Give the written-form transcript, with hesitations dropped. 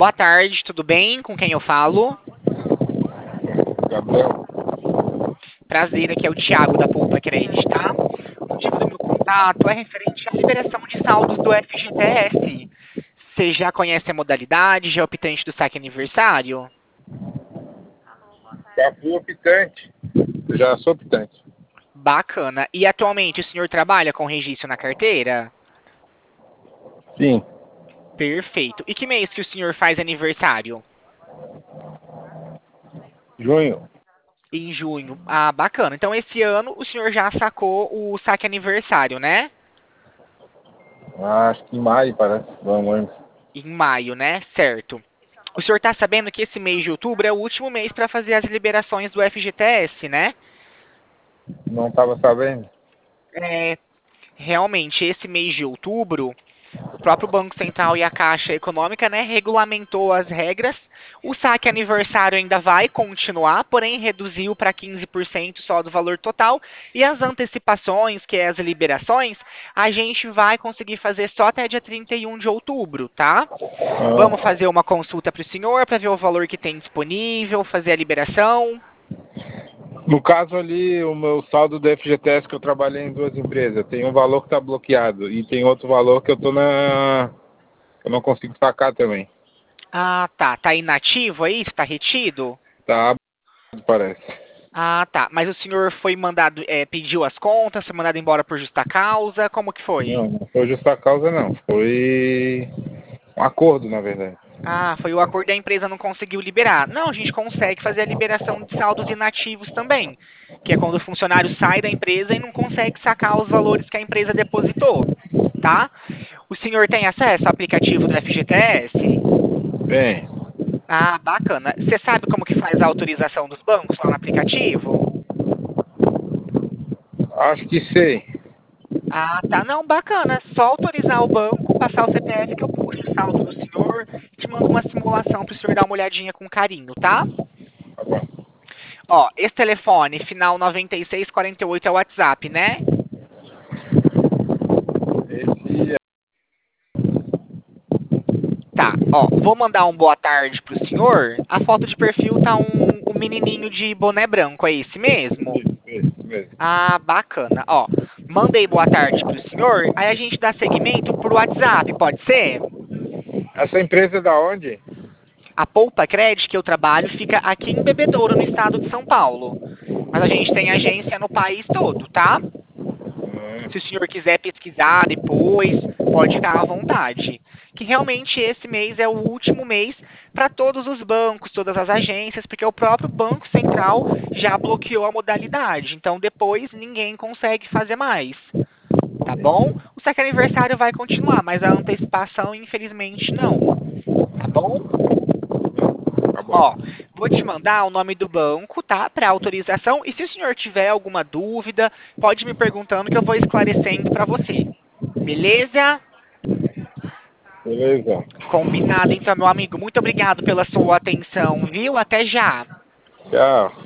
Boa tarde, tudo bem? Com quem eu falo? Gabriel, Prazer, aqui é o Thiago da Poupa Credit, tá? O motivo do meu contato é referente à liberação de saldos do FGTS. Você já conhece a modalidade, já é optante do saque aniversário? já fui optante. Já sou optante. Bacana. E atualmente o senhor trabalha com registro na carteira? Sim, Perfeito. E que mês que o senhor faz aniversário? junho. Em junho. Ah, bacana. Então esse ano o senhor já sacou o saque aniversário, né? Acho que em maio, parece. Vamos. Em maio, né? Certo. O senhor está sabendo que esse mês de outubro é o último mês para fazer as liberações do FGTS, né? Não estava sabendo. É, realmente, esse mês de outubro, o próprio Banco Central e a Caixa Econômica, né, regulamentou as regras. O saque aniversário ainda vai continuar, porém reduziu para 15% só do valor total. E as antecipações, que é as liberações, a gente vai conseguir fazer só até dia 31 de outubro, tá? Vamos Ah, fazer uma consulta para o senhor para ver o valor que tem disponível, fazer a liberação. no caso ali, o meu saldo do FGTS que eu trabalhei em duas empresas, tem um valor que está bloqueado e tem outro valor que eu não consigo sacar também. Ah, tá. Tá inativo aí? Está retido? Tá, parece. Ah, tá. Mas o senhor foi mandado, pediu as contas, foi mandado embora por justa causa? Como que foi? Não foi justa causa não. Foi um acordo, na verdade. Ah, foi o acordo e a empresa não conseguiu liberar. Não, a gente consegue fazer a liberação de saldos inativos também, que é quando o funcionário sai da empresa e não consegue sacar os valores que a empresa depositou, tá? O senhor tem acesso ao aplicativo do FGTS? Bem, Ah, bacana. Você sabe como que faz a autorização dos bancos lá no aplicativo? acho que sei. Ah, tá. Não, bacana. É só autorizar o banco, passar o CPF que eu puxo o saldo do senhor e te mando uma simulação para o senhor dar uma olhadinha com carinho, tá? Tá bom. Ó, esse telefone, final 9648 é o WhatsApp, né? Esse Tá, ó, vou mandar um boa tarde pro senhor. A foto de perfil tá um menininho de boné branco, é esse mesmo? esse mesmo. Ah, bacana. Ó, mandei boa tarde pro senhor, aí a gente dá seguimento por WhatsApp, pode ser? Essa empresa é da onde? A Poupa Credit que eu trabalho fica aqui em Bebedouro, no estado de São Paulo. Mas a gente tem agência no país todo, tá? Se o senhor quiser pesquisar depois, pode ficar à vontade. Que realmente esse mês é o último mês para todos os bancos, todas as agências, porque o próprio Banco Central já bloqueou a modalidade. Então depois ninguém consegue fazer mais. Tá bom? O saque aniversário vai continuar, mas a antecipação, infelizmente, não. Tá bom? Tá bom. Ó, vou te mandar o nome do banco, tá? Para autorização. E se o senhor tiver alguma dúvida, pode me perguntando que eu vou esclarecendo para você. Beleza? Beleza. Combinado, então, meu amigo. Muito obrigado pela sua atenção, viu? Até já. Tchau.